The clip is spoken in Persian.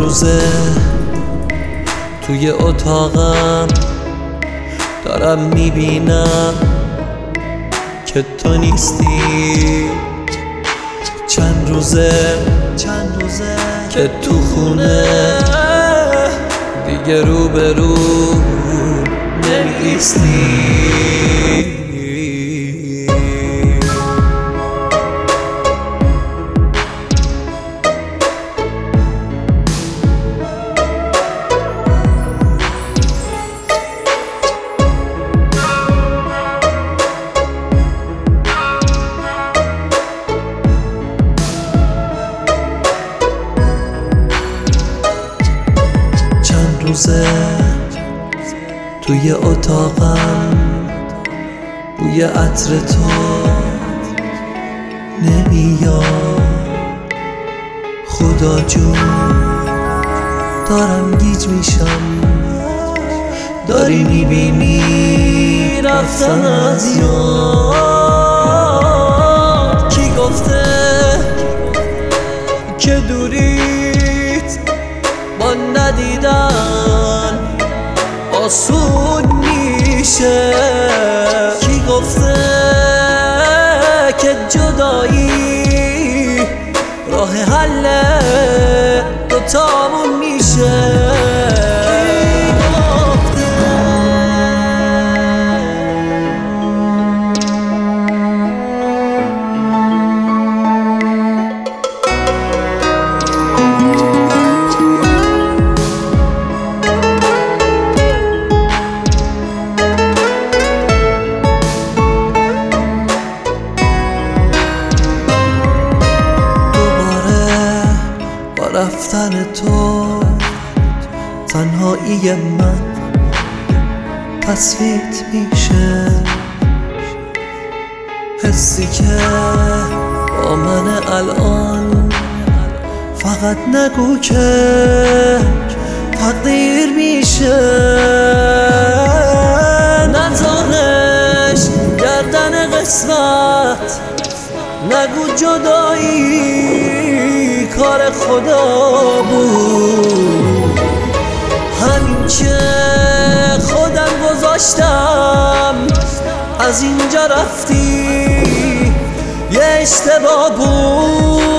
روزه توی اتاقم دارم میبینم که تو نیستی. چند روزه که تو خونه دیگه روبرو نمی‌ایستی. روزه توی اتاقم بوی عطر تو نمیاد. خدا جون دارم گیج میشم، داری میبینی رفتن از یاد. کی گفته که دوریت با ندیدن آسون میشه؟ کی گفته که جدایی راه حل دوتامون میشه؟ رفتن تو تنهایی من تثبیت میشه. حسی که با من الان فقط نگو که تقدیر میشه. نزارش گردن قسمت، نگو جدایی کار خدا بود. همین که خودم گذاشتم از اینجا رفتی یه اشتباه بود.